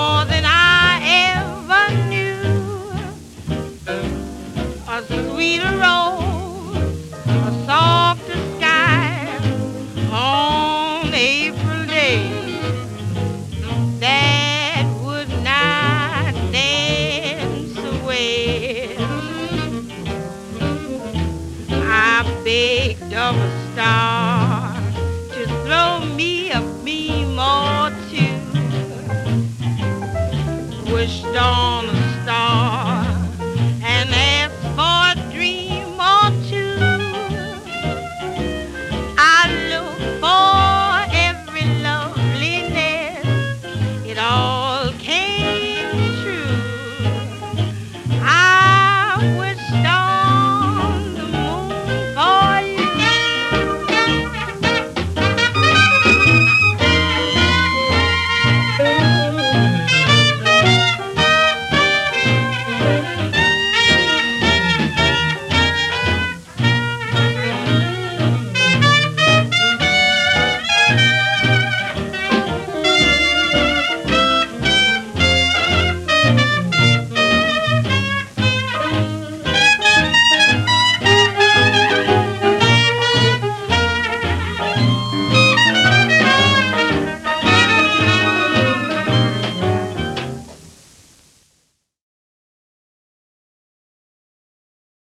more than I ever knew. A sweeter rose, a softer sky on April day that would not dance away. I begged of a star to throw me a beam or two. Wished on a star